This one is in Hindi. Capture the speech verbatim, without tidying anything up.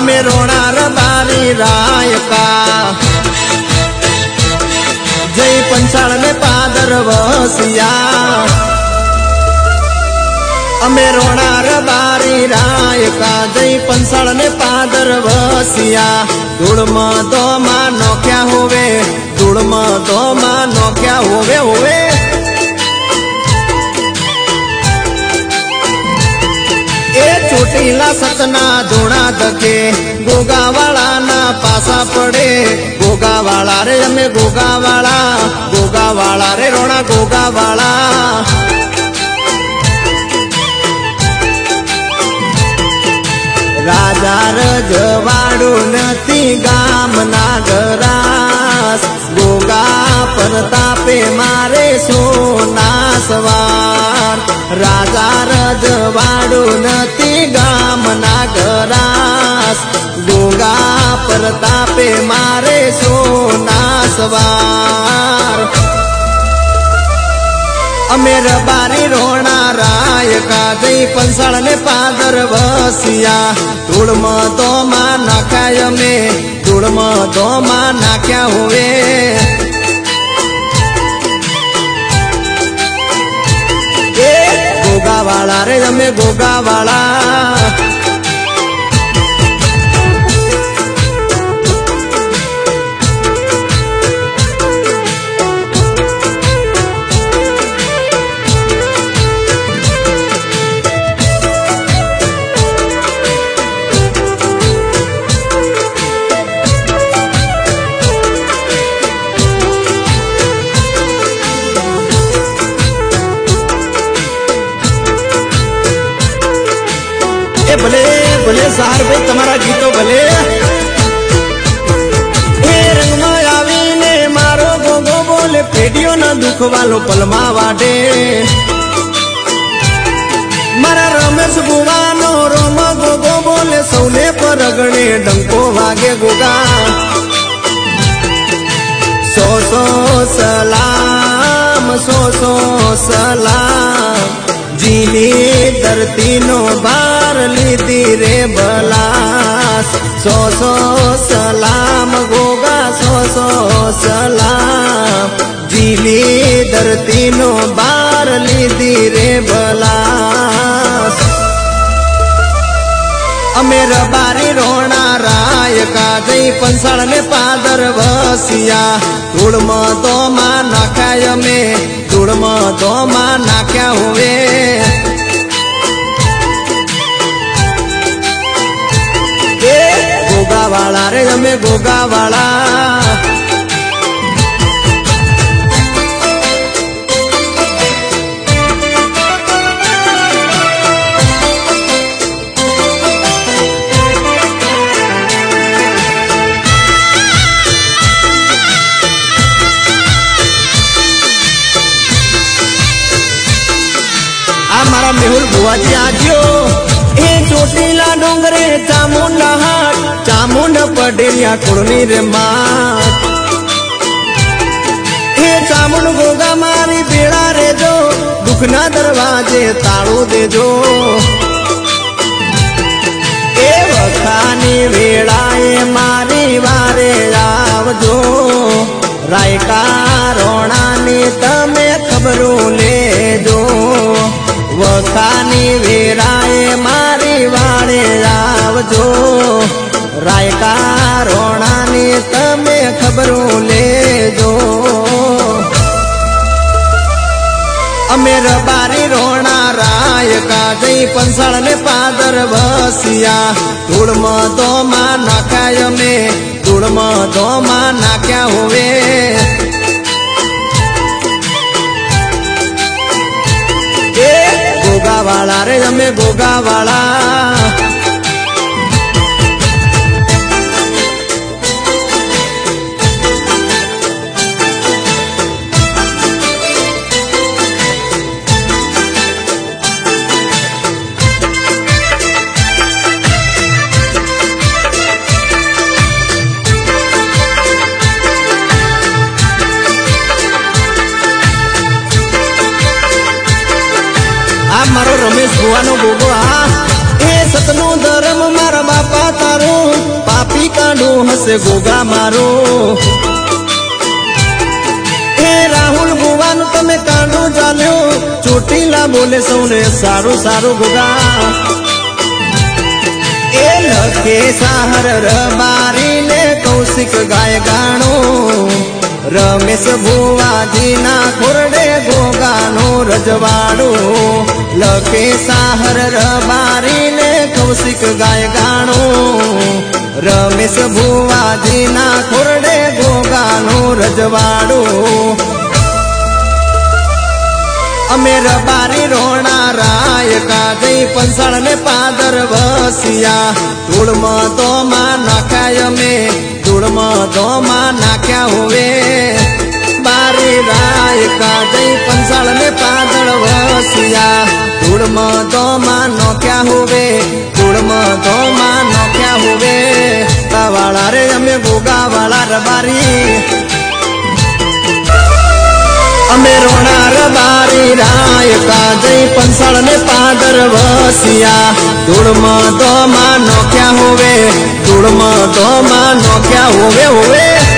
अमे रोणार बारी रायका जय पंचाल ने पादर वसिया अमे रोणार बारी रायका जय पंचाल ने पादर वसिया धूल में दो मां नोख्या होवे धूल में दो मां नोख्या होवे होवे ए चोटीला सतना धूणा धके गोगावाला ना पासा पड़े गोगावाला रे अमे गोगावाला गोगावाला रे रोणा गोगावाला राजा रजवाड़ू नती गाम नागरास गोगा परतापे मारे सोना सवार राजा रजवाड़ू नती गाम नागरास गोगा परतापे मारे सोना सवार अमेर बारी रोणा रायका जय पंचाल ने पादर वसिया धूल में दो मां नाख्या अमे धूल में दो मां नाख्या हुए गोगावाला रे अमे गोगावाला भले भले सार भाई तमारा गीतो भले ए रंग में आवीने मारो गोगो बोले पेडियो ना दुख वालो पलमा वाडे मारा रमेश बुवानो रोम गोगो बोले सौने पर अगणे डंको वागे गोगा सो सो सलाम सो सो सलाम जीनी धरती नो बार लीधी रे बलास सो सो सलाम गोगा सो सो सलाम जीनी धरती नो बार लीधी रे बलास अमेर बारी रोणा रायका जय पंचाल ने पादर वसिया धूल में दो मां नाख्या अमे धूल में दो मां नाख्या हुए गोगावाला रे अमे गोगावाला मारा मेहुल बुआजी आज्यो ए चोटीला डोंगरे चामुंडा हाट चामुंड पडेलिया कुड़नी रे मात ए चामुंड गोगा मारी बेड़ा रे जो दुखना दरवाजे ताड़ू दे जो ए वखानी वेड़ाए मारी वारे आवजो रायका रोणा ने तमे खबरों ले जो वखानी वेराए मारी वाले आवजो रायका रोणा ने तमे खबरों ले जो अमेर बारी रोणा रायका जय पंचाल ने पादर वसिया धूल में दो मां नाख्या अमे धूल में दो मां नाख्या हुए गोगावाला रे अमे गोगावाला मारो रमेश बुआ नो गोगो आ ए सतनो धर्म मारा बापा तारू हसे गोगा मारो हे राहुल बुवान तमे कांडो चाल्यो चोटीला बोले सौने सारू सारू गोगा ए लखे साहर रबारी ने कौशिक गाय गाणो रमेश भुवाजी ना खोरडे गोगानो रजवाड़ो लखे साहर रबारी ने कौशिक गाय गाणो रमेश भुवाजी ना खोरडे गोगानो रजवाड़ो अमे रबारी रोना राय का जई पंसाळ ने पादर वसिया धूल में तो मां नाख्या में धूल में तो मां नाख्या हुए बारी राय का जई पंसाळ ने पादर वसिया धूल में तो मां नोख्या हुए धूल में तो मां नोख्या हुए तावाला रे अमे गोगा वाला रबारी अमे रोना रबारी राय का जई पंसाळ ने पादर वसिया धूल में तो मां नोख्या हुए धूल में तो मां नोख्या हुए हुए